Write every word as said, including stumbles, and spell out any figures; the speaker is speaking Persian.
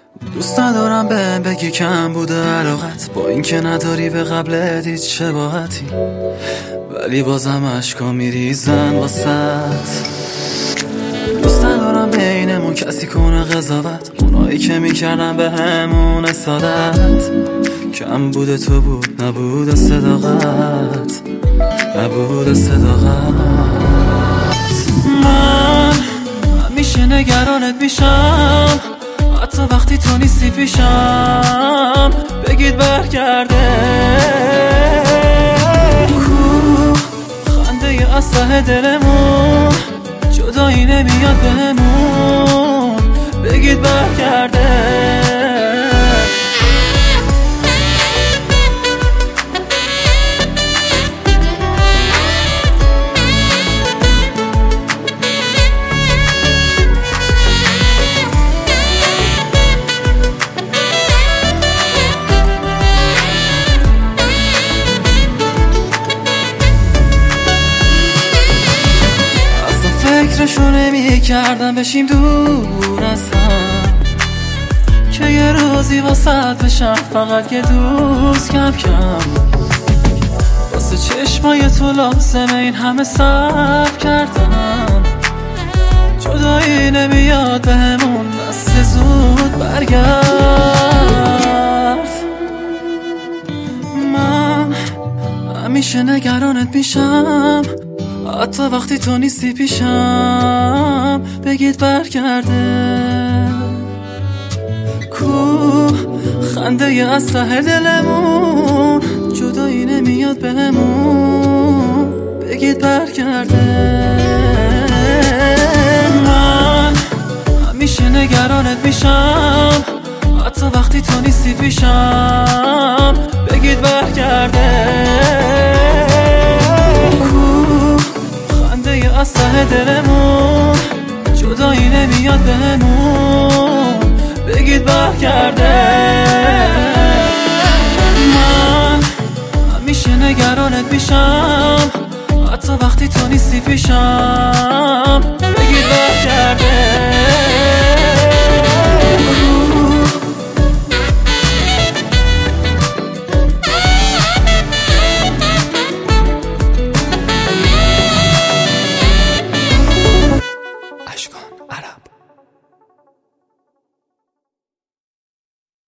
دوست ندارم بهم بگی کم بوده علاقت، با اینکه نداری به قبل دید شباهتی، ولی بازم عشقا میریزن واسط. دوست ندارم بینمون کسی کنه قضاوت، اونایی که میکردن به همون اسادت. کم بوده تو بود نبوده صداقت، نبوده صداقت. من همیشه نگرانت میشم، حتی وقتی تو نیستی پیشم، بگید برگرده. کو خنده اصله دلمون، جدایی نمیاد بهمون، بگید برگرده. فکرشو نمی کردم بشیم دور از هم، که یه روزی واسط بشم فقط یه دوست کم کم. واسه چشمای تو لازمه این همه صبر کردم، جدایی نمیاد بهمون، بس زود برگرد. من همیشه نگرانت میشم، حتی وقتی تو نیستی پیشم، بگید برگرده. کو خنده اصله دلمون، جدایی نمیاد بهمون، بگید برگرده. من همیشه نگرانت میشم، حتی وقتی تو نیستی پیشم، بگید برگرده. اصله دلمون، جدایی نمیاد بهمون، بگید برگرده. من همیشه نگرانت میشم، حتی وقتی تو نیستی پیشم، بگید برگرده.